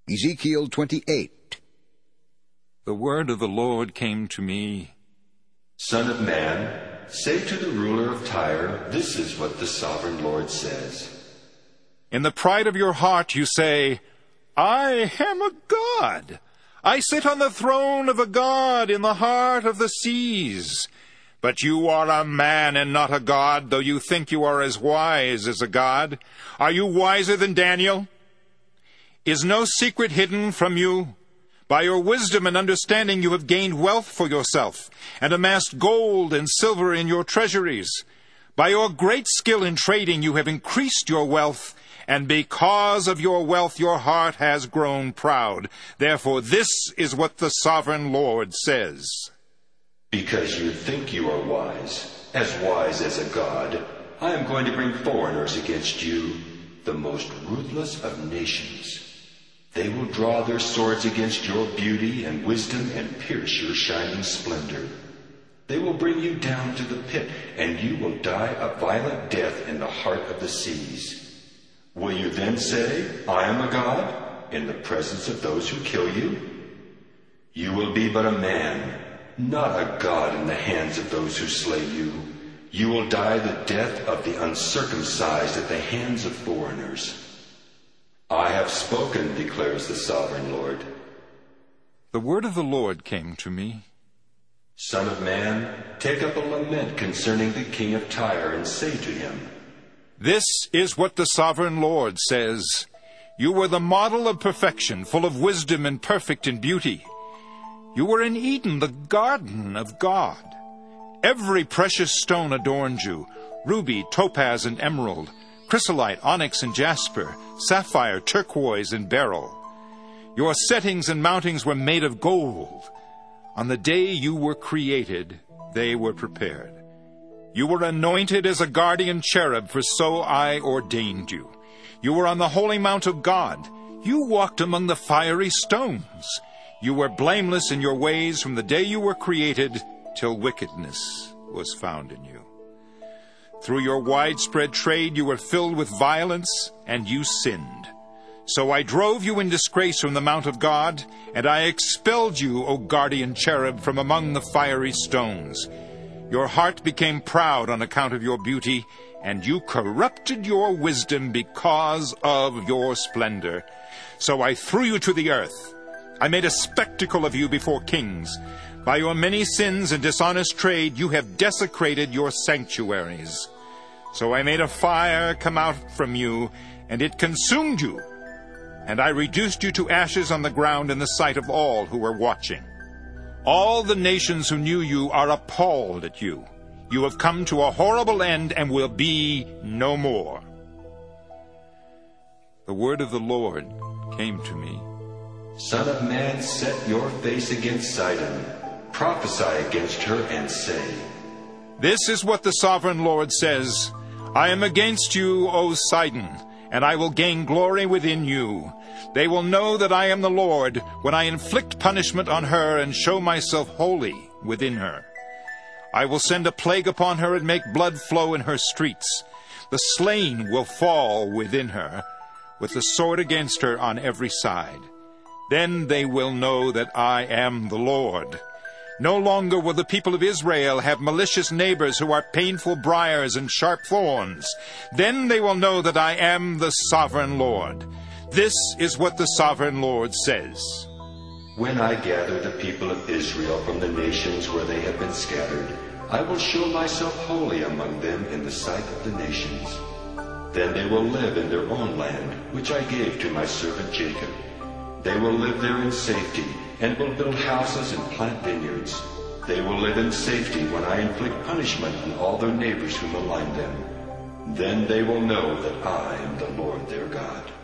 Ezekiel 28. The word of the Lord came to me. Son of man, say to the ruler of Tyre, this is what the sovereign Lord says. In the pride of your heart you say, I am a god. I sit on the throne of a god in the heart of the seas. But you are a man and not a god, though you think you are as wise as a god. Are you wiser than Daniel? Is no secret hidden from you? By your wisdom and understanding you have gained wealth for yourself, and amassed gold and silver in your treasuries. By your great skill in trading you have increased your wealth, and because of your wealth your heart has grown proud. Therefore this is what the sovereign Lord says. Because you think you are wise as a god, I am going to bring foreigners against you, the most ruthless of nations. They will draw their swords against your beauty and wisdom and pierce your shining splendor. They will bring you down to the pit, and you will die a violent death in the heart of the seas. Will you then say, I am a god, in the presence of those who kill you? You will be but a man, not a god in the hands of those who slay you. You will die the death of the uncircumcised at the hands of foreigners. I have spoken, declares the sovereign Lord. The word of the Lord came to me. Son of man, take up a lament concerning the king of Tyre and say to him, This is what the sovereign Lord says. You were the model of perfection, full of wisdom and perfect in beauty. You were in Eden, the garden of God. Every precious stone adorned you, ruby, topaz, and emerald, chrysolite, onyx, and jasper, sapphire, turquoise, and beryl. Your settings and mountings were made of gold. On the day you were created, they were prepared. You were anointed as a guardian cherub, for so I ordained you. You were on the holy mount of God. You walked among the fiery stones. You were blameless in your ways from the day you were created till wickedness was found in you. Through your widespread trade you were filled with violence, and you sinned. So I drove you in disgrace from the mount of God, and I expelled you, O guardian cherub, from among the fiery stones. Your heart became proud on account of your beauty, and you corrupted your wisdom because of your splendor. So I threw you to the earth. I made a spectacle of you before kings. By your many sins and dishonest trade, you have desecrated your sanctuaries. So I made a fire come out from you, and it consumed you. And I reduced you to ashes on the ground in the sight of all who were watching. All the nations who knew you are appalled at you. You have come to a horrible end and will be no more. The word of the Lord came to me. Son of man, set your face against Sidon. Prophesy against her and say, This is what the sovereign Lord says. I am against you, O Sidon, and I will gain glory within you. They will know that I am the Lord when I inflict punishment on her and show myself holy within her. I will send a plague upon her and make blood flow in her streets. The slain will fall within her, with the sword against her on every side. Then they will know that I am the Lord. No longer will the people of Israel have malicious neighbors who are painful briars and sharp thorns. Then they will know that I am the sovereign Lord. This is what the sovereign Lord says. When I gather the people of Israel from the nations where they have been scattered, I will show myself holy among them in the sight of the nations. Then they will live in their own land, which I gave to my servant Jacob. They will live there in safety, and will build houses and plant vineyards. They will live in safety when I inflict punishment on all their neighbors who malign them. Then they will know that I am the Lord their God.